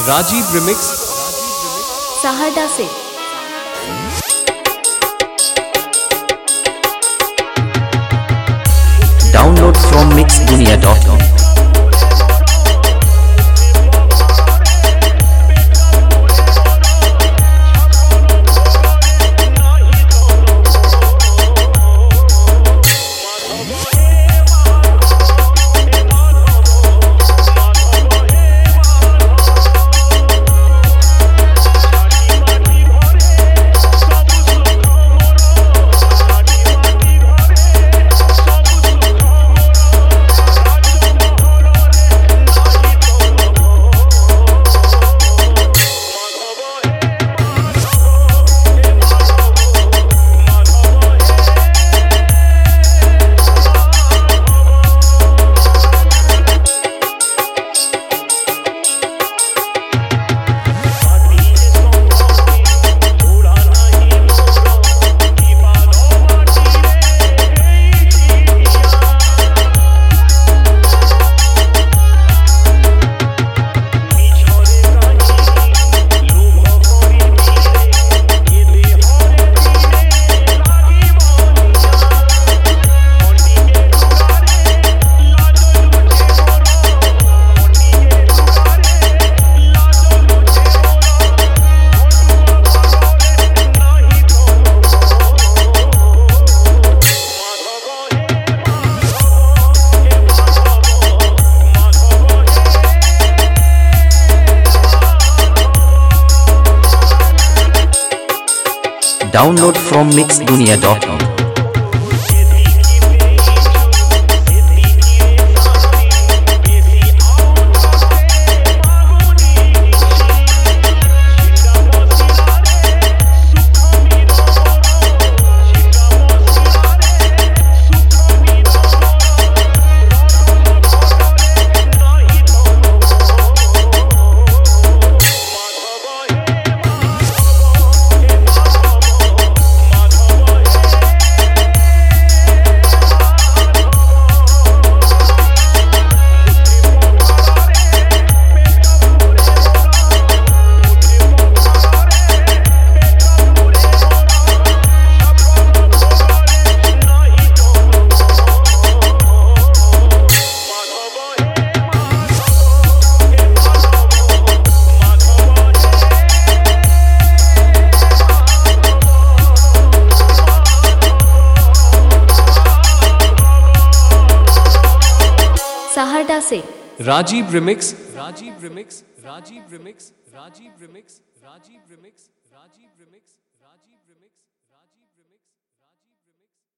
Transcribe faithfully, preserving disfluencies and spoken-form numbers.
Rajiv remix Saharda से। Download from mix Duniya dot com. Download from mix Duniya dot com. Saharda से। Rajeev remix Rajeev remix Rajeev remix Rajeev remix Rajeev remix Rajeev remix Rajeev remix Rajeev remix Rajeev remix.